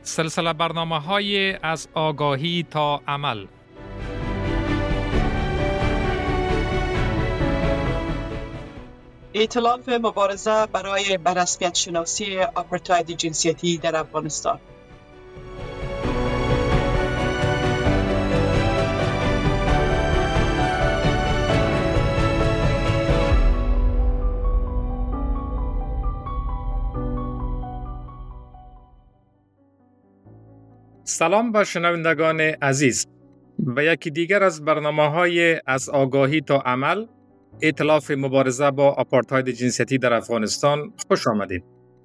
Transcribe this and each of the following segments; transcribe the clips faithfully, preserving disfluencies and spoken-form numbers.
سلسله برنامه‌های از آگاهی تا عمل. ائتلاف مبارزه برای بررسمیت شناسی آپارتاید جنسیتی در افغانستان. سلام به شنوندگان عزیز. به یکی دیگر از برنامه‌های از آگاهی تا عمل، ائتلاف مبارزه با آپارتاید جنسیتی در افغانستان خوش آمدید.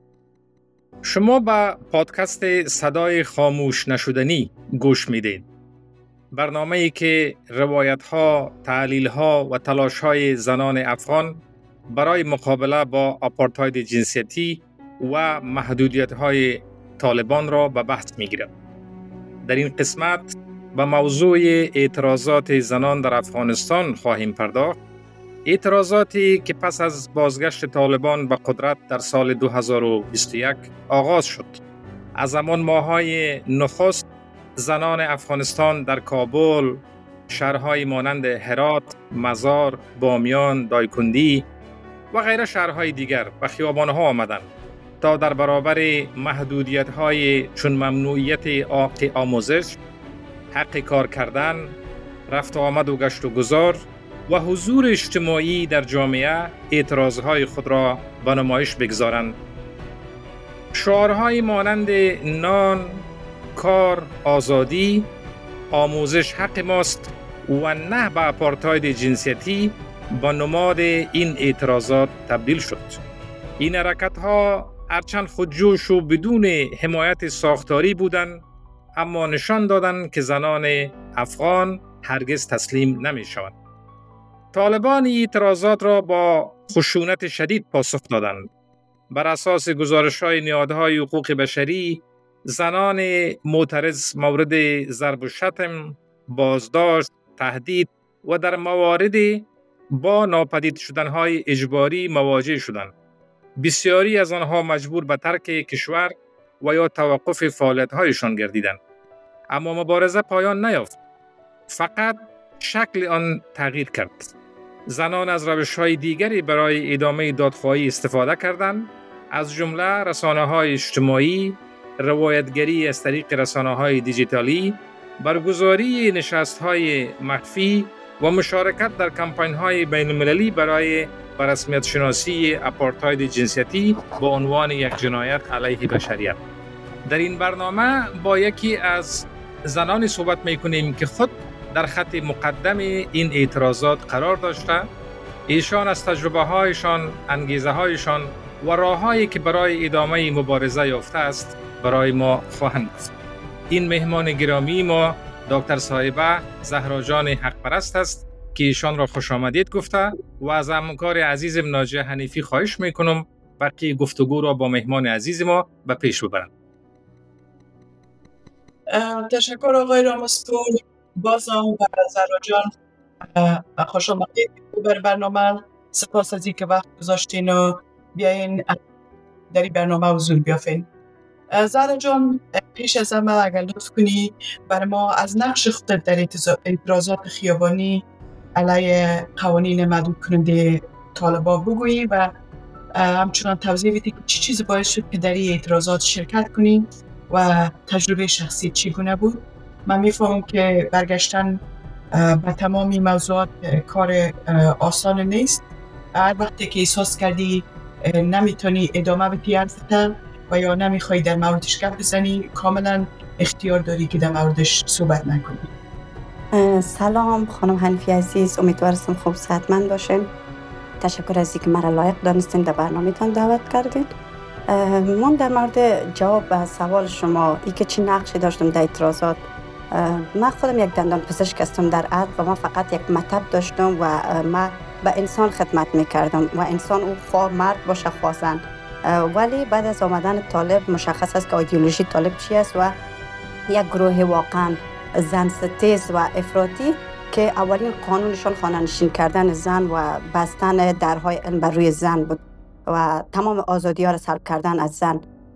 شما به پادکست صدای خاموش نشدنی گوش میدید. برنامه‌ای که روایت‌ها، تحلیل‌ها و تلاش‌های زنان افغان برای مقابله با آپارتاید جنسیتی و محدودیت‌های طالبان را به بحث می‌گیرد. در این قسمت به موضوع اعتراضات زنان در افغانستان خواهیم پرداخت. اعتراضاتی که پس از بازگشت طالبان به قدرت در سال دو هزار و بیست و یک آغاز شد. از همان ماه‌های نخست زنان افغانستان در کابل، شهرهای مانند هرات، مزار، بامیان، دایکندی و غیره شهرهای دیگر به خیابان‌ها آمدند تا در برابر محدودیت‌های چون ممنوعیت حق آموزش، حق کار کردن، رفت و آمد و گشت و گذار و حضور اجتماعی در جامعه اعتراضهای خود را به نمایش بگذارند. شعارهای مانند نان، کار، آزادی، آموزش حق ماست و نه به آپارتاید جنسیتی به نماد این اعتراضات تبدیل شد. این حرکت‌ها هرچند خودجوش و بدون حمایت ساختاری بودند، اما نشان دادند که زنان افغان هرگز تسلیم نمی‌شوند. طالبان اعتراضات را با خشونت شدید پاسخ دادند. بر اساس گزارش‌های نهادهای حقوق بشری، زنان معترض مورد ضرب و شتم، بازداشت، تهدید و در مواردی با ناپدید شدن‌های اجباری مواجه شدند. بسیاری از آنها مجبور به ترک کشور و یا توقف فعالیت‌هایشان گردیدند. اما مبارزه پایان نیافت. فقط شکل آن تغییر کرد. زنان از روش‌های دیگری برای ادامه دادخواهی استفاده کردند، از جمله رسانه‌های اجتماعی، روایتگری از طریق رسانه‌های دیجیتالی، برگزاری نشست‌های مخفی و مشارکت در کمپاین‌های بین‌المللی برای بررسمیت شناسی آپارتاید جنسیتی با عنوان یک جنایت علیه بشریت. در این برنامه با یکی از زنانی صحبت می‌کنیم که خود در خط مقدم این اعتراضات قرار داشته. ایشان از تجربه‌هایشان، انگیزه‌هایشان و راه‌هایی که برای ادامه مبارزه یافته است برای ما خواهند گفت. این مهمان گرامی ما دکتر صاحبه زهرا جان حق پرست است که ایشان را خوش آمدید گفته و از همکار عزیزم ناجیه حنیفی خواهش میکنم بقیه گفتگو را با مهمان عزیز ما به پیش ببرند. تشکر آقای رامسپور. بازم برای زهرا جان خوش آمدید بر برنامه. سپاس از اینکه وقت گذاشتین و بیاین در این برنامه حضور بیافین. زهرا جان، پیش از همه اگر لطف کنی برای ما از نقش خودت در اعتراضات خیابانی علیه قوانین محدود کننده طالبان بگویی و همچنان توضیح بدی که چی چیزی باعث شد که در این اعتراضات شرکت کنی و تجربه شخصی چگونه بود. من میفهمم که برگشتن به تمام این موضوعات کار آسان نیست. هر وقتی که احساس کردی نمیتونی ادامه بدی حرفت و یا نمیخوای در موردش گپ بزنی، کاملا اختیار داری که در موردش صحبت نکنی. سلام خانم حنیفی عزیز، امیدوارم خوب صحتمند باشین. تشکر از اینکه مرا لایق دانستین در برنامه‌تان دعوت کردین. من در مورد جواب به سوال شما ای که چی نقشی داشتم در اعتراضات، من خودم یک دندان پزشک هستم در عد و من فقط یک مطب داشتم و من به انسان خدمت میکردم و انسان او خواه مرد باشه خواه زن. ولی بعد از آمدن طالب مشخص است که ایدئولوژی طالب چی است و یک گروه واقعا زن ستیز و افراطی که اولین قانونشان خانه‌نشین کردن زن و بستن درهای علم بر روی زن بود و تمام آزادی ها را سلب کردن از زن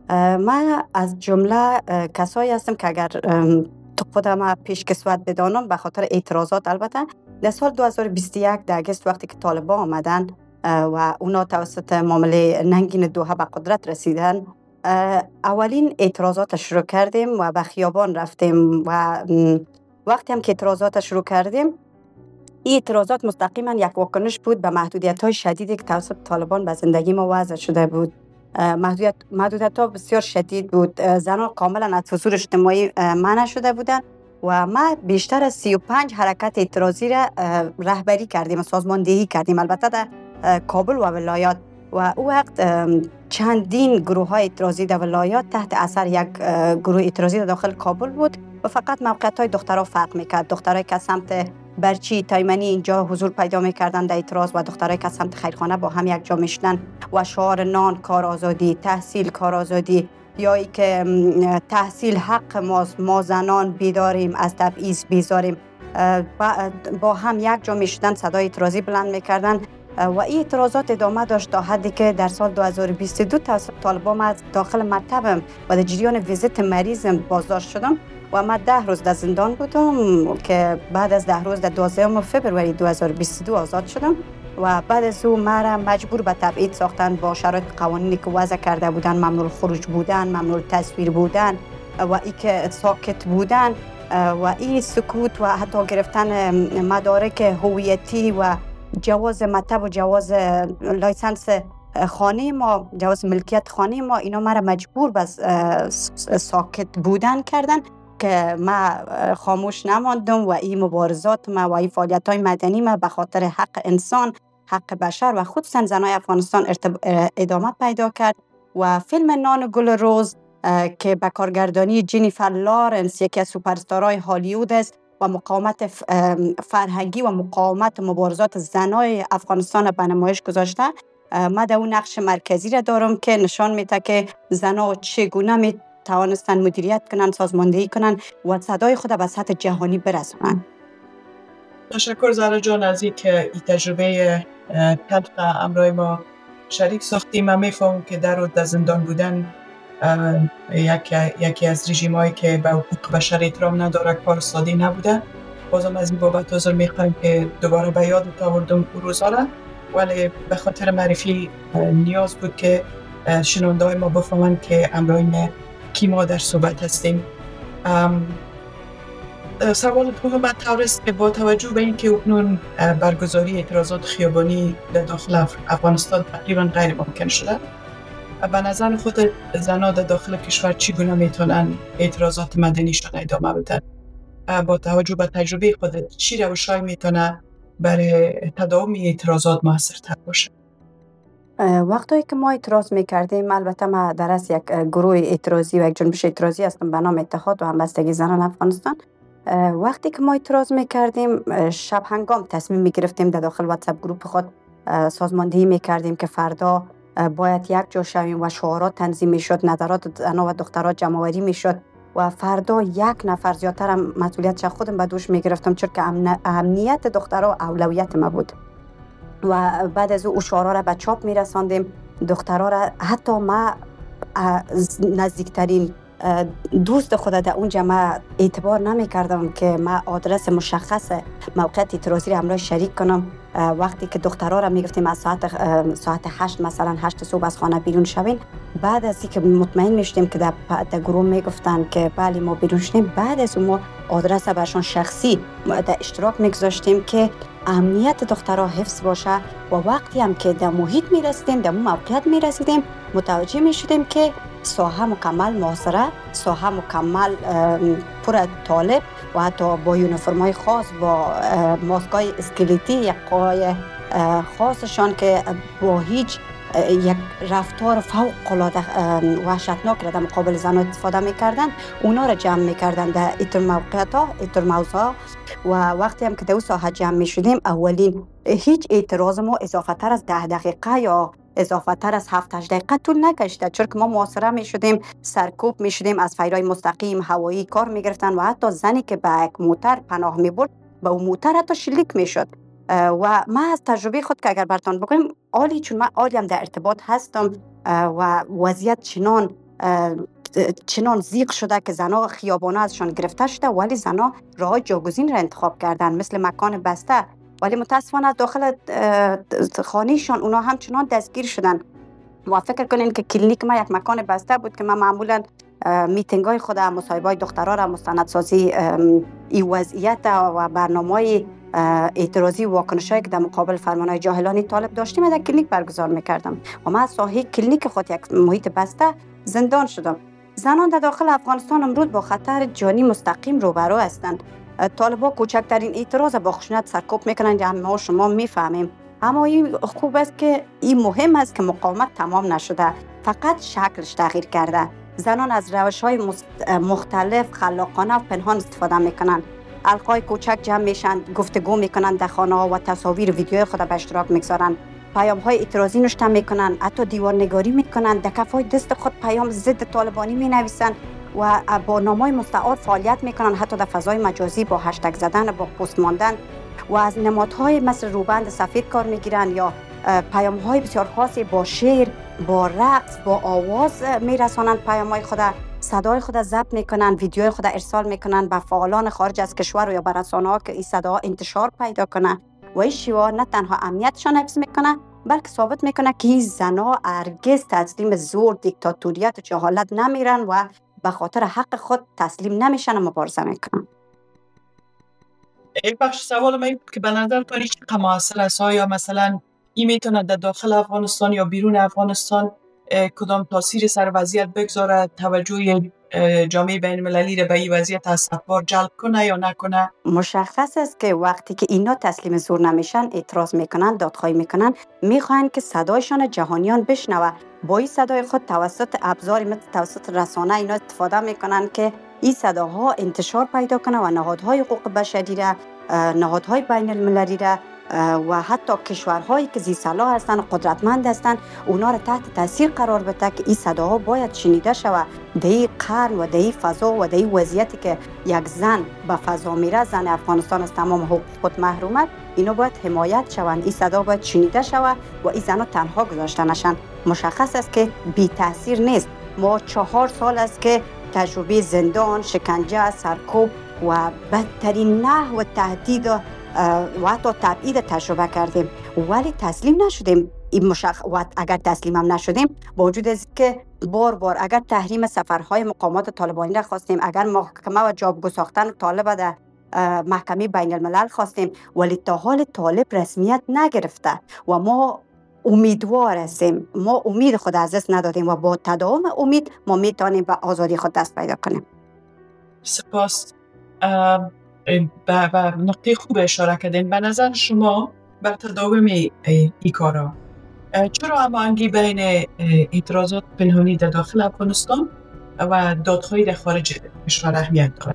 من از جمله کسایی هستم که اگر تو خودم پیش کسوت بدانم به خاطر اعتراضات، البته در سال دو هزار و بیست و یک در اگست وقتی که طالبان آمدن و اونا توسط معامله ننگین دوحه به قدرت رسیدن، اولین اعتراضات شروع کردیم و به خیابان رفتیم و وقتی هم که اعتراضات شروع کردیم، این اعتراضات مستقیما یک واکنش بود به محدودیت‌های شدیدی که توسط طالبان به زندگی ما وضع شده بود. محدودیت محدودیت‌ها بسیار شدید بود. زنان کاملا از حضور اجتماعی منع شده بودند و ما بیشتر از سی و پنج حرکت اعتراضی را رهبری کردیم و سازماندهی کردیم، البته در کابل و ولایات. و او وقت چندین گروه های اعتراضی در ولایات تحت اثر یک گروه اعتراضی در داخل کابل بود و فقط موقعیت های دخترها فرق میکرد. دخترایی که سمت برچی تایمنی اینجا حضور پیدا میکردن در اعتراض و دخترایی که سمت خیرخانه با هم یک جا میشدن و شعار نان کار آزادی، تحصیل کار آزادی، یا ای که تحصیل حق ماست، ما زنان بیداریم، از تبعیض بیزاریم، با هم یک جا میشدن، صدای اعتراضی بلند میکردن. و این اعتراضات ادامه داشت تا حدی که در سال دو هزار و بیست و دو توسط طالبان از داخل مکتبم و در جریان ویزیت مریضم بازداشت شدم و من ده روز در زندان بودم که بعد از ده روز در دوازدهم فوریه دو هزار و بیست و دو آزاد شدم و بعد از او مرا مجبور به تبعید ساختن با شرایط قوانینی که وضع کرده بودن، ممنوع خروج بودن، ممنوع تصویر بودن و ای که ساکت بودن و این سکوت و حتی گرفتن مدارک هویتی و جواز مکتب و جواز لایسنس خانه ما، جواز ملکیت خانه ما، اینا مرا مجبور به ساکت بودن کردن که ما خاموش نماندم و این مبارزات ما و این فعالیت های مدنی ما به خاطر حق انسان، حق بشر و خصوصا زنای افغانستان ادامه پیدا کرد. و فیلم نان و گل روز که به کارگردانی جینیفر لارنس، یکی از سوپرستارهای هالیوود است و مقاومت فرهنگی و مقاومت مبارزات زنای افغانستان به نمایش گذاشته، من در اون نقش مرکزی را دارم که نشان میده که زنها چگونه می توانستن مدیریت کنن، سازماندهی کنن و صدای خود به سطح جهانی برسونن. تشکر زهرا جان از این که این تجربه تلخ همراه ما شریک ساختیم. من میفهمم که در در زندان بودن یکی یکی از رژیمایی که به حقوق بشر احترام نداره کار ساده نبوده. بازم از این بابت عذر میخوایم که دوباره به یاد آوردم اون روزا را، ولی به خاطر معرفی نیاز بود که شنونده‌های ما بفهمن که همراه کی ما در صحبت هستیم. سوال دوم من طور است که با توجه به اینکه اکنون برگزاری اعتراضات خیابانی در داخل افغانستان تقریبا غیر ممکن شده، به نظر خود زنان در داخل کشور چگونه میتونن اعتراضات مدنیشون ادامه بدن؟ با توجه به تجربه خودت چی روش‌هایی میتونه برای تداوم اعتراضات موثرتر باشه؟ وقتی که ما اعتراض میکردیم، البته ما در از یک گروه اعتراضی و یک جنبش اعتراضی هستم به نام اتحاد و همبستگی زنان افغانستان. وقتی که ما اعتراض میکردیم، شب هنگام تصمیم میگرفتیم در داخل واتساپ گروپ خود سازماندهی میکردیم که فردا باید یک جا شویم و شعارات تنظیم میشد، نظرات زنان و دخترات جمع آوری میشد و فردا یک نفر زیادتر هم مسئولیتش خودم به دوش میگرفتم، چون که امنیت دخترها اولویت ما بود. و بعد از او شعارها را به چاپ میرساندیم، دخترها را حتی ما نزدیکترین دوست خود در اون جمع اعتبار نمی کردم که ما آدرس مشخص موقعیت اعتراضی را همراه شریک کنم. وقتی که دخترها را می گفتیم از ساعت ساعت هشت مثلا هشت صبح از خانه بیرون شوین، بعد از اینکه مطمئن میشدیم که در, در گروه می گفتن که بله ما بیرون شدیم، بعد از اون ما آدرس برشان شخصی در اشتراک می گذاشتیم که امنیت دخترها حفظ باشه. و وقتی هم که در محیط می رسیدیم، در موقعیت می رسیدیم، متوجه می شدیم که ساحه مکمل محاصره، ساحه مکمل پر طالب و حتی با یونیفرم‌های خاص، با ماسک‌های اسکلتی، یک قای خاصشان که با هیچ یک رفتار فوق‌العاده وحشتناک را در مقابل زنان استفاده می‌کردن، اونا را جمع می‌کردن در ایتر موقعیت‌ها، ایتر موضوع. و وقتی هم که در اون ساحه جمع می‌شدیم، اولین هیچ اعتراض ما اضافه تر از ده دقیقه یا اضافه تر از هفت هشت دقیقه طول نکشیده، چون که ما محاصره می شدیم، سرکوب می شدیم، از فیرهای مستقیم هوایی کار می گرفتن و حتی زنی که به یک موتر پناه می برد به اون موتر حتی شلیک می شد. و ما از تجربه خود که اگر براتون بگویم، عالی، چون من عالی هم در ارتباط هستم و وضعیت چنان چنان زیق شده که زنها خیابانا ازشان گرفته شده، ولی زنها راه جاگزین را انتخاب کردن مثل مکان بسته، ولی متاسفانه داخل خانهشان اونا همچنان دستگیر شدن. و فکر کنین که کلینیک ما یک مکان بسته بود که من معمولا میتینگ های خود، مصاحبه های دخترها را مستندسازی این وضعیت و برنامه اعتراضی و واکنش هایی که در مقابل فرمانهای جاهلانی طالب داشتیم در کلینیک برگزار میکردم و من از ساحه کلینیک خود یک محیط بسته زندان شدم. زنان در داخل افغانستان امروز با خطر جانی مستقیم روبرو هستند. طالبا کوچکترین اعتراض با خشونت سرکوب میکنن، یعنی ما شما میفهمیم، اما این خوب است که این مهم است که مقاومت تمام نشده، فقط شکلش تغییر کرده. زنان از روش‌های مختلف خلاقانه و پنهان استفاده میکنن. القای کوچک جمع میشن، گفتگو میکنن در خانه‌ها و تصاویر ویدیوی خود به اشتراک میگذارن. پیام‌های اعتراضی نوشته میکنن، حتی دیوارنگاری میکنن، در کفای دست خود پیام ضد طالبانی مینویسن و با نام‌های مستعار فعالیت میکنن، حتی در فضای مجازی با هشتگ زدن، با پست ماندن و از نمادهای مثل روبند سفید کار میگیرن یا پیام‌های بسیار خاصی با شعر، با رقص، با آواز میرسانند. پیام‌های خود صدای خود ضبط میکنن، ویدیوهای خود ارسال میکنن به فعالان خارج از کشور و یا به رسانه‌ها که این صداها انتشار پیدا کنه و این شیوه نه تنها امنیتشان حفظ میکنه بلکه ثابت میکنه که این زنها هرگز تسلیم زور، دیکتاتوریت و جهالت نمیرن و به خاطر حق خود تسلیم نمیشن و مبارزه میکنن. یک بخش سوال من بود که به نظر تو چقدر موثر است؟ یا مثلا این میتونه در داخل افغانستان یا بیرون افغانستان کدام تاثیر سر وضعیت بگذاره، توجه جامعه بین المللی را به این وضعیت اسفبار جلب کنه یا نکنه؟ مشخص است که وقتی که اینا تسلیم زور نمیشن، اعتراض میکنن، دادخواهی میکنن، میخواین که صدایشان جهانیان بشنوه. با این صدای خود توسط ابزاری مثل توسط رسانه اینا استفاده میکنن که این صداها انتشار پیدا کنه و نهادهای حقوق بشری را، نهادهای بین المللی را و حتی کشورهایی که ذی صلاح هستند، قدرتمند هستند، اونا را تحت تاثیر قرار بده که این صداها باید شنیده شود. در این قرن و در این فضا و در این وضعیتی که یک زن به فضا میره، زن افغانستان از تمام حقوق خود محرومه، اینا باید حمایت شوند، این صدا باید شنیده شود و این زنها تنها گذاشته نشن. مشخص است که بی تاثیر نیست. ما چهار سال است که تجربه زندان، شکنجه، سرکوب و بدترین نحو تهدید و حتی تبعید تجربه کردیم، ولی تسلیم نشدیم. این مشخ... و اگر تسلیم هم نشدیم، با وجود از که بار بار اگر تحریم سفرهای مقامات طالبانی را خواستیم، اگر محکمه و جابگو ساختن طالب در محکمه بین الملل خواستیم، ولی تا حال طالب رسمیت نگرفته و ما امیدوار هستیم. ما امید خود از دست ندادیم و با تداوم امید ما میتونیم به آزادی خود دست پیدا کنیم. سپاس. به نقطه خوب اشاره کردین. به نظر شما بر تداوم این کارا چرا هماهنگی بین اعتراضات پنهانی در داخل افغانستان و دادخواهی در خارج کشور اهمیت دارد؟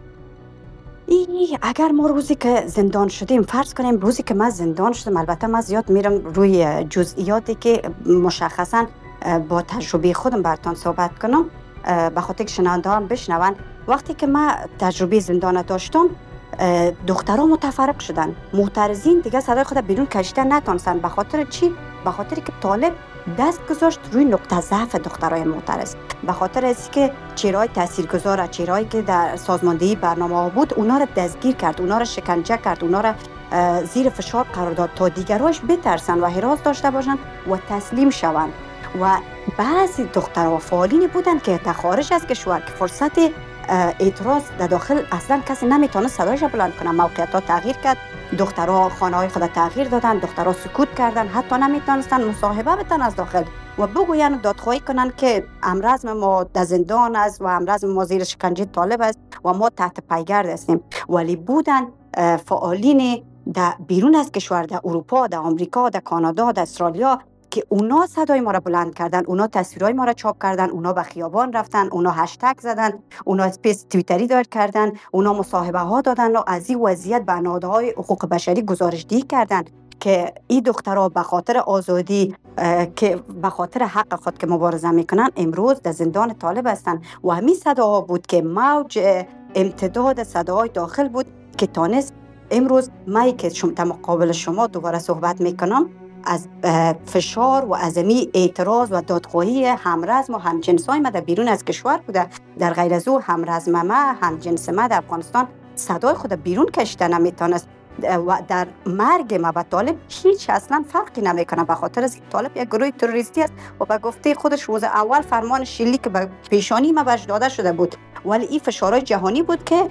ای اگر ما روزی که زندان شدیم، فرض کنیم روزی که من زندان شدم، البته من زیاد میرم روی جزئیاتی که مشخصا با تجربه خودم براتون صحبت کنم به خاطر که شنونده هم بشنون. وقتی که من تجربه زندان داشتم، دخترها متفرق شدن، معترضین دیگه صدای خود بیرون کشیدن نتونستن. به خاطر چی؟ به خاطر که طالب دست گذاشت روی نقطه ضعف دخترای معترض. به خاطر از که چهره‌های تاثیرگذار، چهره‌ای که در سازماندهی برنامه‌ها بود، اونا را دستگیر کرد، اونا را شکنجه کرد، اونا را زیر فشار قرار داد تا دیگراش بترسن و هراس داشته باشن و تسلیم شوند. و بعضی دخترها فعالین بودن که در خارج از کشور که فرصت اعتراض در داخل اصلا کسی نمیتونه صدایش بلند کنه، موقعیت‌ها تغییر کرد، دخترها خانه‌های خود تغییر دادن، دخترها سکوت کردن، حتی نمیتونستن مصاحبه بتن از داخل و بگوین دادخواهی کنن که امرزم ما در زندان است و امرزم ما زیر شکنجه طالب است و ما تحت پیگرد هستیم. ولی بودن فعالین در بیرون از کشور، در اروپا، در آمریکا، در کانادا، در استرالیا که اونا صدای ما را بلند کردن، اونا تصویرهای ما را چاپ کردن، اونا به خیابان رفتن، اونا هشتگ زدن، اونا اسپیس توییتری دار کردن، اونا مصاحبه ها دادن و از این وضعیت به نهادهای حقوق بشری گزارشدهی کردن که این دخترها به خاطر آزادی، که به خاطر حق خود که مبارزه میکنن، امروز در زندان طالب هستن. و همین صداها بود که موج امتداد صداهای داخل بود که تانست امروز مایی که شما در مقابل شما دوباره صحبت میکنم از فشار و عظمی اعتراض و دادخواهی همرزم و همجنسای ما در بیرون از کشور بوده. در غیر از او همرزم ما، همجنس ما در افغانستان صدای خود بیرون کشیده نمیتونست و در مرگ ما به طالب هیچ اصلا فرقی نمیکنه، به خاطر از طالب یک گروه تروریستی است و به گفته خودش روز اول فرمان شلیک که به پیشانی ما بهش داده شده بود، ولی این فشارهای جهانی بود که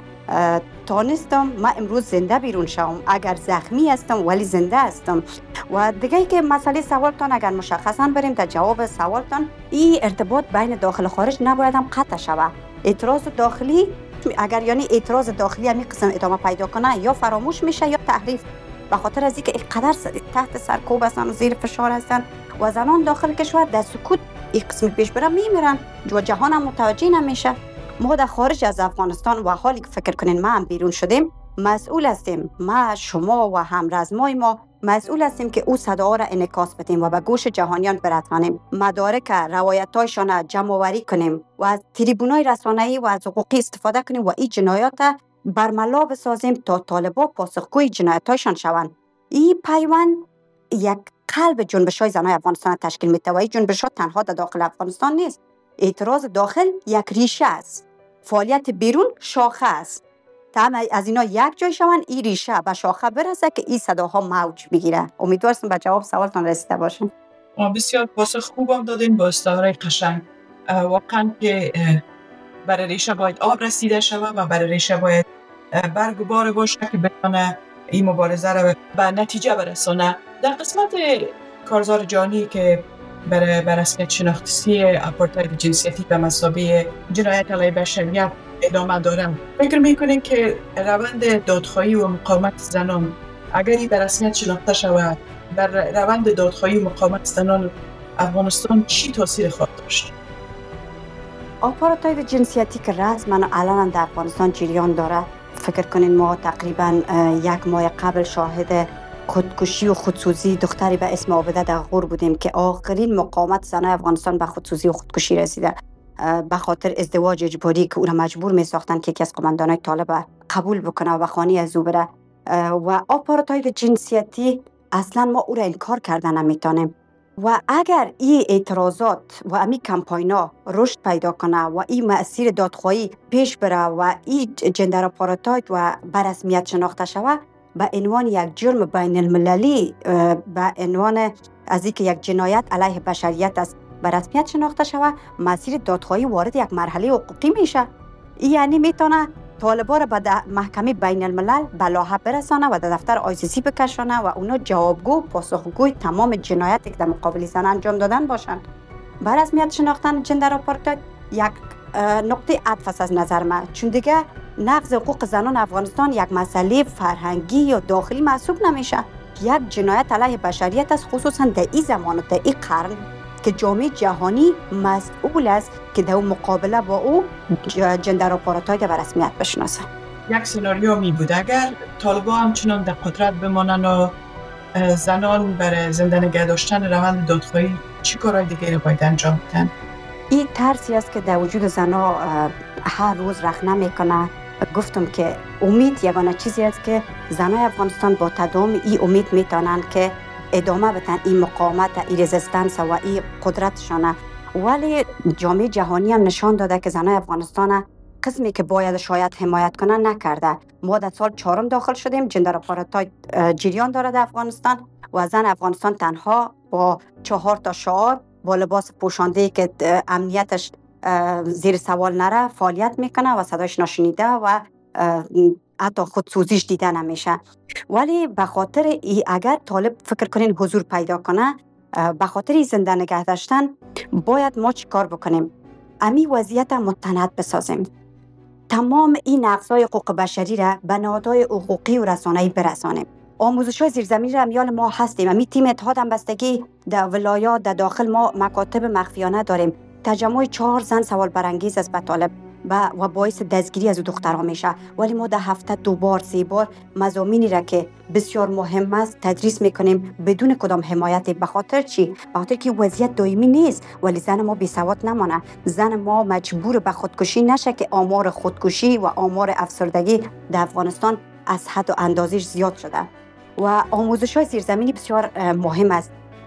تانستم ما امروز زنده بیرون شوم. اگر زخمی هستم ولی زنده هستم. و دیگه که مسئله سوالتان اگر مشخصا بریم در جواب سوالتان، این ارتباط بین داخل و خارج نباید هم قطع شود. اعتراض داخلی اگر یعنی اعتراض داخلی همین قسم ادامه پیدا کنه یا فراموش میشه یا تحریف، به خاطر از اینکه اینقدر تحت سرکوب هستن و زیر فشار هستن و زنان داخل کشور در سکوت این قسم پیش بره میمیرن و جهان هم متوجه نمیشه. ما در خارج از افغانستان و حالی که فکر کنین ما هم بیرون شدیم مسئول هستیم، ما شما و همرزمای ما مسئول هستیم که او صدا را انعکاس بدیم و به گوش جهانیان برسانیم، مدارک روایت‌هایشان جمع آوری کنیم و از تریبونای رسانه‌ای و از حقوقی استفاده کنیم و این جنایات برملا بسازیم تا طالبان پاسخگوی جنایت‌هایشان شوند. این پیوند یک قلب جنبش‌های زنای افغانستان تشکیل می‌ده و این جنبش‌ها تنها در داخل افغانستان نیست. اعتراض داخل یک ریشه است، فعالیت بیرون شاخه است. تا از اینا یک جای شوند این ریشه به شاخه برسه که این صداها موج بگیره. امیدوارم به جواب سوالتان رسیده باشم. بسیار پاسخ خوبم دادین با استعاره قشنگ. واقعا که برای ریشه باید آب رسیده شود و برای ریشه باید برگ و بار باشه که بتونه این مبارزه رو به نتیجه برسونه. در قسمت کارزار جهانی که برای رسمیت شناختی آپارتاید جنسیتی به مثابه جنایت علیه بشریت ادامه دارم، فکر میکنین که روند دادخواهی و مقاومت زنان اگر این به رسمیت شناخته شود در روند دادخواهی و مقاومت زنان افغانستان چی تاثیر خواهد داشت؟ آپارتاید جنسیتی که رسما الان در افغانستان جریان داره، فکر کنین ما تقریبا یک ماه قبل شاهد خودکشی و خودسوزی دختری به اسم عابده در غور بودیم که آخرین مقاومت زنای افغانستان به خودسوزی و خودکشی رسیده به خاطر ازدواج اجباری که او را مجبور می ساختن که یکی از قماندانای طالب قبول بکنه و به خانه از او بره. و آپارتاید جنسیتی اصلا ما او را انکار کردن نمیتونیم و اگر این اعتراضات و امی کمپاینا رشد پیدا کنه و این مسیر دادخواهی پیش بره و این جندر آپارتاید و به رسمیت شناخته شود به عنوان یک جرم بین المللی، به عنوان از اینکه یک جنایت علیه بشریت است به رسمیت شناخته شود، مسیر دادخواهی وارد یک مرحله حقوقی میشه. این یعنی میتونه طالبان را به محکمه بین الملل به لاحق برسانه و در دفتر آی سی سی بکشانه و اونا جوابگو پاسخگوی تمام جنایاتی که در مقابل زن انجام دادن باشند. به رسمیت شناختن جندر آپارتاید یک نقطه عطف است از نظر من، چون دیگه نقض حقوق زنان افغانستان یک مسئله فرهنگی یا داخلی محسوب نمیشه، یک جنایت علیه بشریت است، خصوصا در این زمان و در این قرن که جامعه جهانی مسئول است که در مقابله با او جندر آپارتاید به رسمیت بشناسه. یک سناریو می بود اگر طالبان همچنان در قدرت بمانند و زنان برای زنده نگه داشتن روند دادخواهی چی کارهای دیگه رو باید انجام بدن؟ این ترسی است که در وجود زنها هر روز رخ نمیکنه. گفتم که امید یگانه چیزی است که زنای افغانستان با تداوم این امید میتونن که ادامه بدن این مقاومت، این رزिस्टنس و این قدرتشانه. ولی جامعه جهانی هم نشان داده که زنای افغانستان قسمی که باید شاید حمایت کنن نکرده. ما در سال چهارم داخل شدیم، جندر آپارتاید جریان داره در افغانستان و زن افغانستان تنها با چهار تا شعار با لباس پوشانده که امنیتش زیر سوال نره فعالیت میکنه و صداش نشنیده و حتی خودسوزیش دیده نمیشه. ولی به خاطر ای اگر طالب فکر کنین حضور پیدا کنه، به خاطر ای زنده نگه داشتن باید ما چی کار بکنیم؟ امی وضعیت متناعت بسازیم، تمام این نقض‌های حقوق بشری را به نهادهای حقوقی و رسانه‌ای برسانیم. آموزش‌های زیرزمینی را میال ما هستیم. امی تیم اتحاد همبستگی در ولایات در داخل ما مکاتب مخفیانه داریم. تجمع چهار زن سوال برانگیز است به طالب و باعث دستگیری از دخترها میشه، ولی ما در هفته دو بار سه بار مضامینی را که بسیار مهم است تدریس میکنیم بدون کدام حمایت. به خاطر چی؟ به خاطر که وضعیت دائمی نیست، ولی زن ما بی سواد نمانه، زن ما مجبور به خودکشی نشه که آمار خودکشی و آمار افسردگی در افغانستان از حد و اندازش زیاد شده. و آموزش های زیرزمینی بسیار مهم است.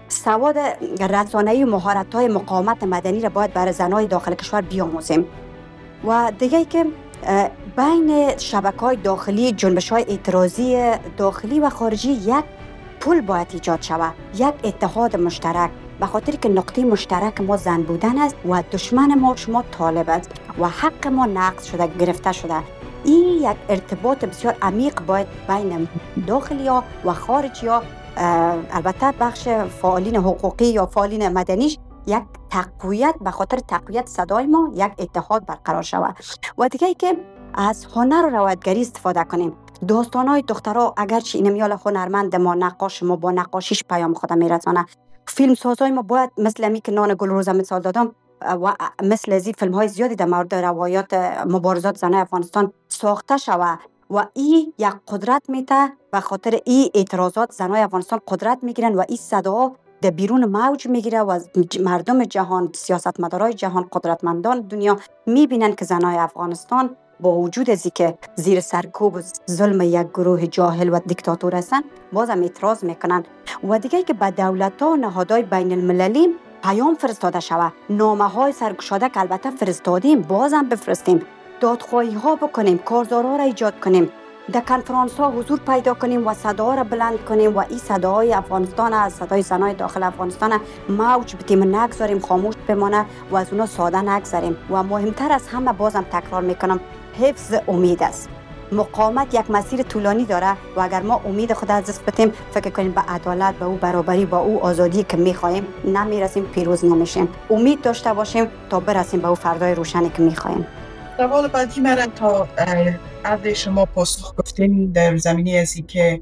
سواد رسانه‌ای و مهارت‌های مقاومت مدنی را باید برای زنای داخل کشور بیاموزیم. و دیگه ای که بین شبکه‌های داخلی جنبش‌های اعتراضی داخلی و خارجی یک پل باید ایجاد شود، یک اتحاد مشترک، به خاطر که نقطه مشترک ما زن بودن است و دشمن ما شما طالب است و حق ما نقض شده، گرفته شده. این یک ارتباط بسیار عمیق باید بین داخلیا و خارجیا، البته بخش فعالین حقوقی یا فعالین مدنیش، یک تقویت به خاطر تقویت صدای ما یک اتحاد برقرار شود. و دیگه ای که از هنر و روایتگری استفاده کنیم. داستان‌های دخترها اگرچه این میال هنرمند ما، نقاش ما با نقاشیش پیام خود میرسانه. فیلم سازای ما باید مثل امی که نان گل روزه مثال دادم و مثل ازی فیلم های زیادی در مورد روایات مبارزات زنای افغانستان ساخته شود و این یک قدرت میده. به خاطر این اعتراضات زنای افغانستان قدرت میگیرن و این صدا در بیرون موج میگیره و مردم جهان، سیاستمدارای جهان، قدرتمندان دنیا میبینن که زنای افغانستان با وجود ازی که زیر سرکوب و ظلم یک گروه جاهل و دیکتاتور هستن بازم اعتراض میکنن. و دیگه که به دولت‌ها و نهادهای بین المللی پیام فرستاده شود، نامه های سرگشاده که البته فرستادیم بازم بفرستیم، دادخواهی ها بکنیم، کارزارها را ایجاد کنیم، در کنفرانس ها حضور پیدا کنیم و صدا را بلند کنیم و این صداهای افغانستان از صدای زنای داخل افغانستان موج بدیم، نگذاریم خاموش بمانه و از اونا ساده نگذاریم. و مهمتر از همه بازم تکرار میکنم، حفظ امید است. مقاومت یک مسیر طولانی داره و اگر ما امید خود از دست بدیم، فکر کنیم به عدالت، به او برابری، با او آزادی که میخوایم نمیرسیم، پیروز نمیشیم. امید داشته باشیم تا برسیم به او فردای روشنی که میخوایم. سوال بعدی من تا عرض شما پاسخ گفتین در زمینه ازی که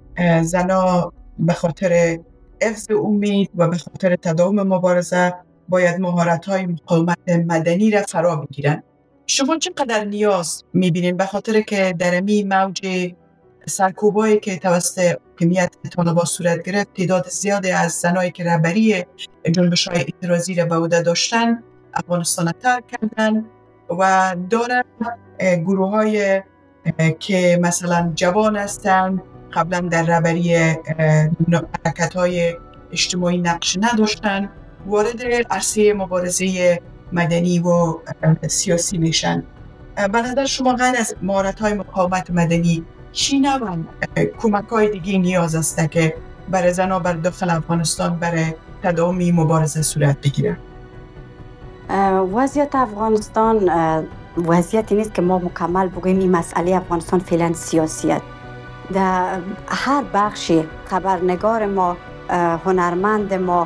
زنا به خاطر حفظ امید و به خاطر تداوم مبارزه باید مهارت‌های مقاومت مدنی را فرا بگیرن. شما چقدر نیاز می‌بینین به خاطر که در امی موج سرکوبایی که توسط حکومت طالبان صورت گرفت، تعداد زیادی از زنایی که رهبری جنبش‌های اعتراضی را به عهده داشتن افغانستان را ترک کردن و دارن گروه‌های که مثلا جوان هستن، قبلا در رهبری حرکت‌های اجتماعی نقش نداشتن، وارد عرصه مبارزه مدنی و سیاسی میشن. به نظر شما غیر از مهارت‌های مقاومت مدنی چی نوع کمک‌های دیگه نیاز است که برای زن‌ها بر داخل افغانستان برای تداوم مبارزه صورت بگیره؟ وضعیت افغانستان وضعیتی نیست که ما مکمل بگوییم این مسئله افغانستان فعلا سیاسیت. در هر بخشی خبرنگار ما، هنرمند ما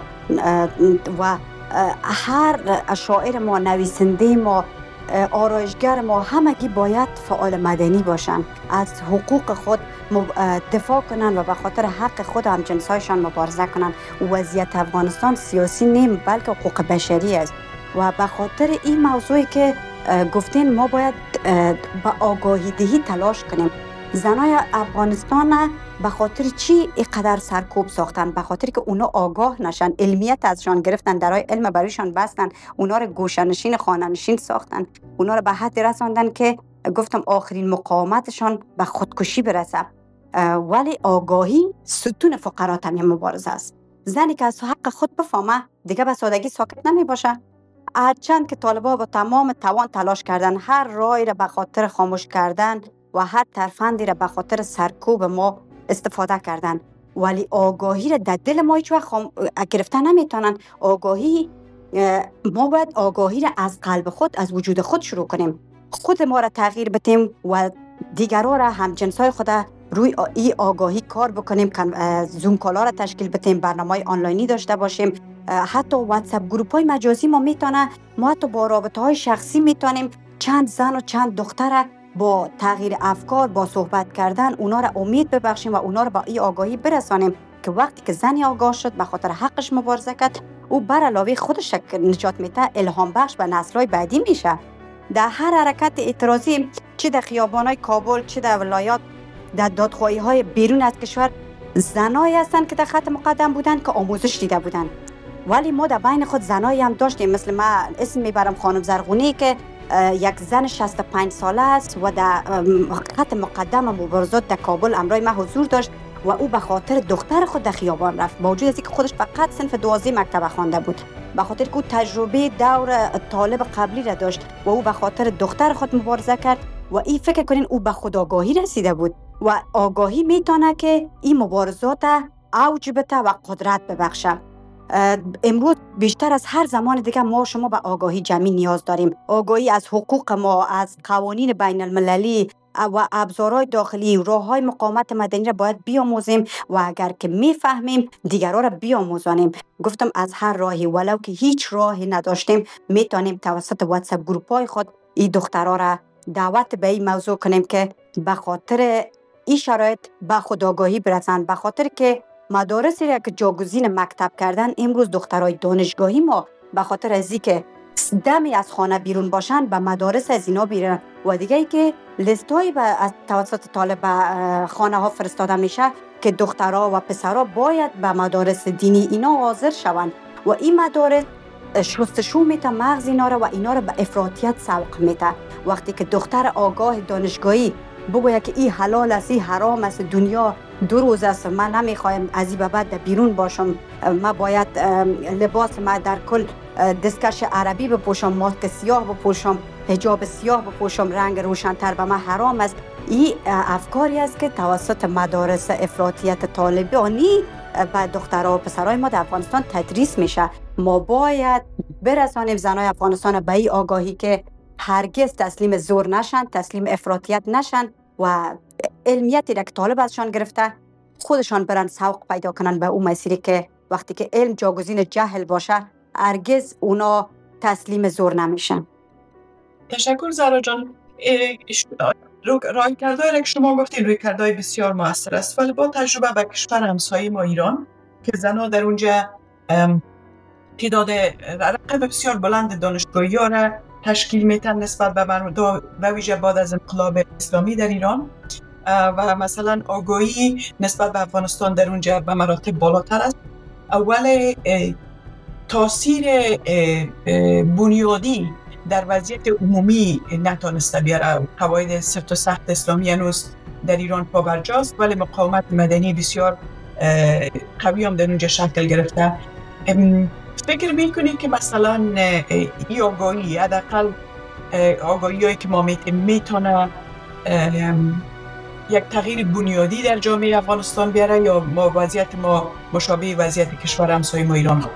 و هر شاعر ما، نویسنده ما، آرایشگر ما، همگی باید فعال مدنی باشن، از حقوق خود دفاع کنن و به خاطر حق خود هم جنسایشان مبارزه کنن. وضعیت افغانستان سیاسی نیم بلکه حقوق بشری است و به خاطر این موضوعی که گفتین ما باید به آگاهی دهی تلاش کنیم. زنای افغانستان به خاطر چی اینقدر سرکوب ساختن؟ به خاطر که اونا آگاه نشن، علمیت ازشان گرفتن، درای علم برایشان بستن، اونا رو گوشه‌نشین خانه‌نشین ساختن، اونا رو به حد رساندن که گفتم آخرین مقاومتشان به خودکشی برسه. ولی آگاهی ستون فقرا تامین مبارزه است. زنی که از حق خود بفهمه دیگه به سادگی ساکت نمی باشه. هرچند که طالبان با تمام توان تلاش کردن، هر راهی را به خاطر خاموش کردن و هر ترفندی را به خاطر سرکوب ما استفاده کردن، ولی آگاهی را در دل ما هیچ وقت خام... گرفتن نمیتونن. آگاهی ما باید آگاهی را از قلب خود، از وجود خود شروع کنیم، خود ما را تغییر بدیم و دیگران را، هم جنسای خود روی این آگاهی کار بکنیم، زوم کالا را تشکیل بدیم، برنامه‌های آنلاینی داشته باشیم، حتی واتساپ گروپ های مجازی ما میتونه، ما حتی با رابطه های شخصی میتونیم چند زن و چند دختر با تغییر افکار، با صحبت کردن اونا را امید ببخشیم و اونا را با این آگاهی برسانیم که وقتی که زنی آگاه شد به خاطر حقش مبارزه کرد، او بر علاوه خودش نجات میده، الهام بخش به نسل‌های بعدی میشه. در هر حرکت اعتراضی، چه در خیابان‌های کابل، چه در ولایات، در دادخواهی‌های بیرون از کشور، زنایی هستند که در خط مقدم بودند که آموزش دیده بودند. ولی ما در بین خود زنایی هم داشتیم، مثل ما اسم میبرم خانم زرغونی که یک زن شصت و پنج ساله است و در خط مقدم مبارزات در کابل امرای ما حضور داشت و او به خاطر دختر خود در خیابان رفت، با وجود از اینکه خودش فقط صنف دوازده مکتب خوانده بود، به خاطر که او تجربه دور طالب قبلی را داشت و او به خاطر دختر خود مبارزه کرد و این فکر کنین او به خودآگاهی رسیده بود و آگاهی میتونه که این مبارزات اوج بده و قدرت ببخشه. امروز بیشتر از هر زمان دیگه ما شما به آگاهی جمعی نیاز داریم، آگاهی از حقوق ما، از قوانین بین المللی و ابزارهای داخلی، راههای مقاومت مدنی را باید بیاموزیم و اگر که میفهمیم دیگران را بیاموزانیم. گفتم از هر راهی، ولو که هیچ راهی نداشتیم، میتونیم توسط واتساپ گروپ های خود این دخترها را دعوت به این موضوع کنیم که به خاطر این شرایط به خودآگاهی برسند، به خاطر که مدارسی را که جاگزین مکتب کردن، امروز دخترای دانشگاهی ما به خاطر از اینکه دمی از خانه بیرون باشن به مدارس از اینا بیرن و دیگه ای که لیستایی به از توسط طالب خانه ها فرستاده میشه که دخترها و پسرها باید به مدارس دینی اینا حاضر شوند و این مدارس شستشو میته مغز اینا را و اینا را به افراطیت سوق میته. وقتی که دختر آگاه دانشگاهی بگوید که این حلال است، این حرام است، دنیا دو روز است، من نمیخوایم از این به بعد بیرون باشم، من باید لباس ما در کل دستکش عربی بپوشم، ماسک سیاه بپوشم، حجاب سیاه بپوشم، رنگ روشن‌تر به من حرام است. این افکاری است که توسط مدارس افراطیت طالبانی به دخترها و پسرای ما در افغانستان تدریس میشه. ما باید برسانیم زنای افغانستان به این آگاهی که هرگز تسلیم زور نشن، تسلیم افراطیت نشن و علمیتی را که طالب ازشان گرفته خودشان برن سوق پیدا کنن به اون مسیری که وقتی که علم جاگزین جهل باشه هرگز اونا تسلیم زور نمیشن. تشکر زهرا جان. روی کردهای که شما گفتید روی کردهای بسیار مؤثر است، ولی با تجربه به کشور همسایه ما ایران که زنها در اونجا تعداد رقم بسیار بلند دانشگاهی ها را تشکیل میتن نسبت به مردم به ویژه بعد از انقلاب اسلامی در ایران و مثلا آگاهی نسبت به افغانستان در اونجا به مراتب بالاتر است، ولی تاثیر بنیادی در وضعیت عمومی نتونسته بیاره. قواعد سفت و سخت اسلامی هنوز در ایران پابرجاست، ولی مقاومت مدنی بسیار قوی هم در اونجا شکل گرفته. فکر میکنید که مثلا این آگاهی، حداقل آگاهی هایی که ما میتونه یک تغییر بنیادی در جامعه افغانستان بیاره یا ما وضعیت ما مشابه وضعیت کشور همسایه ما ایران؟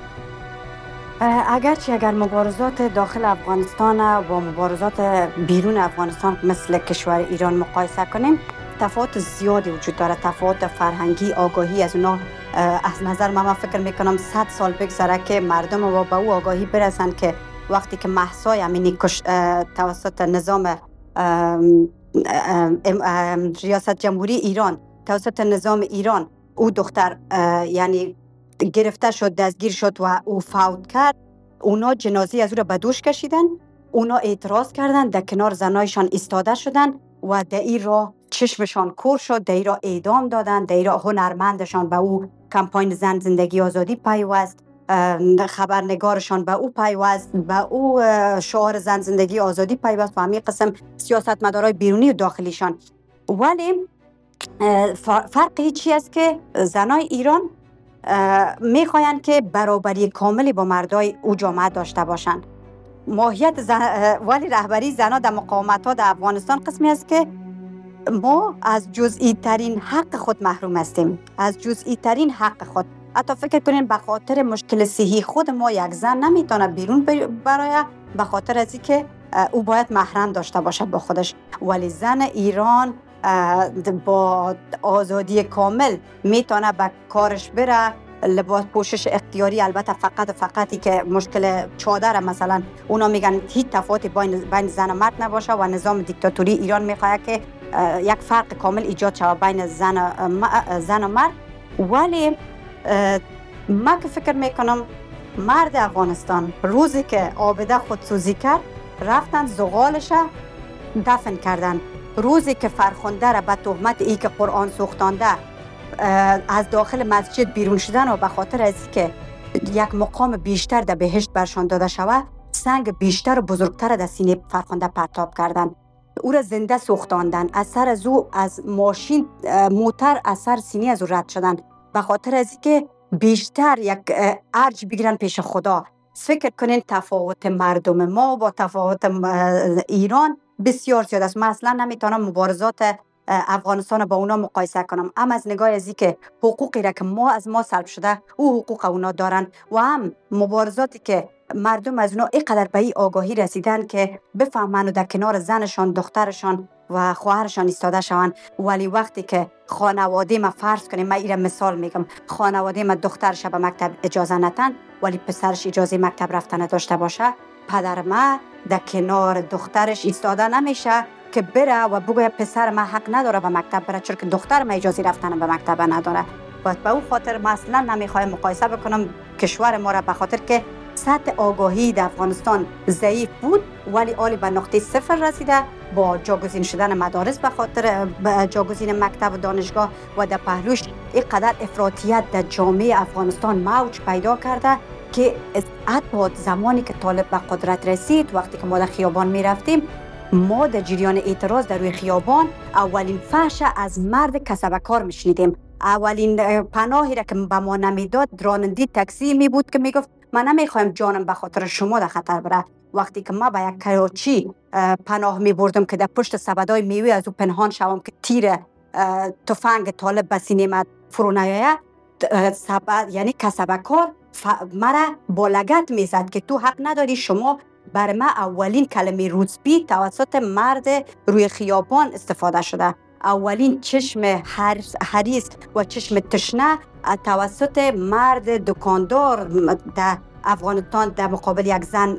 اگرچه اگر مبارزات داخل افغانستان و مبارزات بیرون افغانستان مثل کشور ایران مقایسه کنیم، تفاوت زیادی وجود داره، تفاوت فرهنگی، آگاهی از اونا از نظر من, من فکر میکنم صد سال بگذره که مردم و به او آگاهی برسن که وقتی که مهسا امینی توسط نظام ام ام ام ریاست جمهوری ایران توسط نظام ایران او دختر یعنی گرفته شد، دستگیر شد و او فوت کرد، اونا جنازه از او را به دوش کشیدن، اونا اعتراض کردن، در کنار زنایشان ایستاده شدن و در این راه چشمشان کور شد، در این راه اعدام دادن، در این راه هنرمندشان به او کمپاین زن زندگی آزادی پیوست، خبرنگارشان به او پیوست، به او شعار زن زندگی آزادی پیوست و همین قسم سیاستمدارای بیرونی و داخلیشان. ولی فرقی چی است که زنای ایران میخواین که برابری کاملی با مردای او جامعه داشته باشن. ماهیت زن... ولی رهبری زنها در مقاومت ها در افغانستان قسمی است که ما از جزئی ترین حق خود محروم هستیم، از جزئی ترین حق خود. حتی فکر کنین به خاطر مشکل صحی خود ما یک زن نمیتونه بیرون برای به خاطر از اینکه او باید محرم داشته باشه با خودش، ولی زن ایران با آزادی کامل میتونه به کارش بره، لباس پوشش اختیاری، البته فقط فقطی که مشکل چادر مثلا اونا میگن هیچ تفاوتی بین بین زن و مرد نباشه و نظام دیکتاتوری ایران میخواد که یک فرق کامل ایجاد شود بین زن زن و مرد. ولی من که فکر میکنم مرد افغانستان روزی که عابده خودسوزی کرد رفتن زغالش دفن کردن، روزی که فرخنده را به تهمت ای که قرآن سوختانده از داخل مسجد بیرون شدن و به خاطر از که یک مقام بیشتر در بهشت برشان داده شود سنگ بیشتر و بزرگتر در سینه فرخنده پرتاب کردن. او را زنده سوختاندن، از سر از او از ماشین موتر از سر سینی از او رد شدن به خاطر از اینکه بیشتر یک ارج بگیرن پیش خدا. فکر کنین تفاوت مردم ما با تفاوت ایران بسیار زیاد است. من اصلا نمیتونم مبارزات افغانستان با اونا مقایسه کنم، هم از نگاه از اینکه حقوقی را که ما از ما سلب شده او حقوق اونا دارن و هم مبارزاتی که مردم از اونا اینقدر به این آگاهی رسیدن که بفهمن و در کنار زنشان، دخترشان و خواهرشان ایستاده شوند. ولی وقتی که خانواده ما فرض کنیم، من ایره مثال میگم، خانواده ما دخترش به مکتب اجازه نتن ولی پسرش اجازه مکتب رفتن داشته باشه، پدر ما در کنار دخترش ایستاده نمیشه که بره و بگه پسر ما حق نداره به مکتب بره چون که دختر ما اجازه رفتن به مکتب نداره. و به اون خاطر ما اصلا نمیخوایم مقایسه بکنم کشور ما را، به خاطر که سطح آگاهی در افغانستان ضعیف بود ولی آلی به نقطه صفر رسیده با جاگزین شدن مدارس به خاطر جاگزین مکتب و دانشگاه و در پهلوش اینقدر افراطیت در جامعه افغانستان موج پیدا کرده که حتی زمانی که طالب به قدرت رسید، وقتی که ما در خیابان می رفتیم، ما در جریان اعتراض در روی خیابان اولین فحش از مرد کسبکار میشنیدیم. اولین پناهی را که به ما نمیداد راننده تاکسی می بود که میگفت من نمیخوایم جانم به خاطر شما در خطر بره. وقتی که ما به یک کراچی پناه می بردم که در پشت سبدای میوه از او پنهان شوم که تیر تفنگ طالب به سینه من فرو نیاید، سبد یعنی کسبکار مرا با لگد میزد که تو حق نداری. شما بر ما اولین کلمه روزبی توسط مرد روی خیابان استفاده شده. اولین چشم حریص و چشم تشنه توسط مرد دکاندار در افغانستان در مقابل یک زن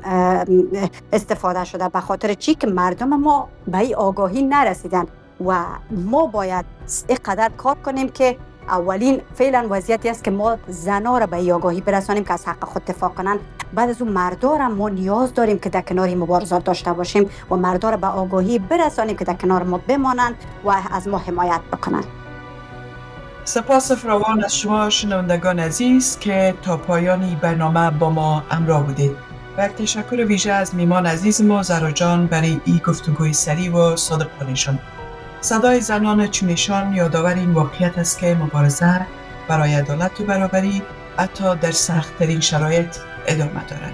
استفاده شده. به خاطر چی؟ که مردم ما به این آگاهی نرسیدن و ما باید اینقدر کار کنیم که اولین فعلا وضعیتی است که ما زنا را به این آگاهی برسانیم که از حق خود دفاع کنن. بعد از اون مردا را ما نیاز داریم که در کنار این مبارزات داشته باشیم و مردا را به آگاهی برسانیم که در کنار ما بمانند و از ما حمایت بکنن. سپاس فراوان از شما شنوندگان عزیز که تا پایانی برنامه با ما همراه بودید. و یک تشکر ویژه از میمان عزیز ما زهرا جان برای این گفتگوی سریع و صادقانه‌شان. صدای زنان چونشان یادآور این واقعیت است که مبارزه برای عدالت و برابری حتی در سخت‌ترین شرایط ادامه دارد.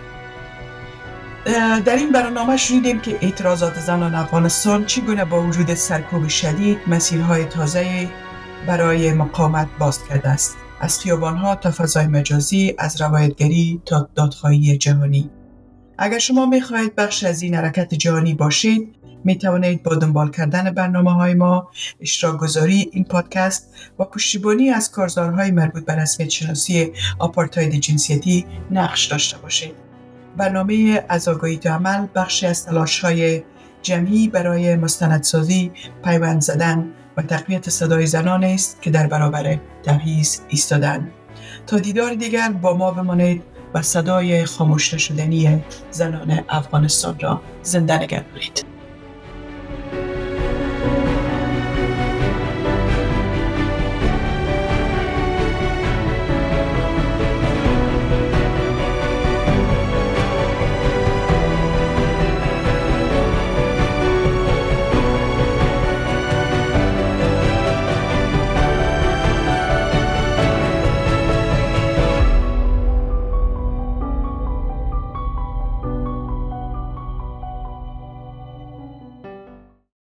در این برنامه شنیدیم که اعتراضات زنان افغانستان چگونه با وجود سرکوب شدید مسیرهای تازه برای مقاومت باز کرده است، از خیابان‌ها تا فضای مجازی، از روایتگری تا دادخواهی جهانی. اگر شما می‌خواهید بخش از این حرکت جهانی باشید، می توانید با دنبال کردن برنامه‌های ما، اشتراک گذاری این پادکست و پشتیبانی از کارزارهای مربوط به رسمیت شناسی آپارتاید جنسیتی نقش داشته باشید. برنامه از آگاهی تا عمل بخشی از تلاش‌های جمعی برای مستندسازی، پیوند زدن و تقویت صدای زنان است که در برابر تبعیض ایستادند. تا دیدار دیگر با ما بمانید و صدای خاموش نشدنی زنان افغانستان را زنده نگه دارید.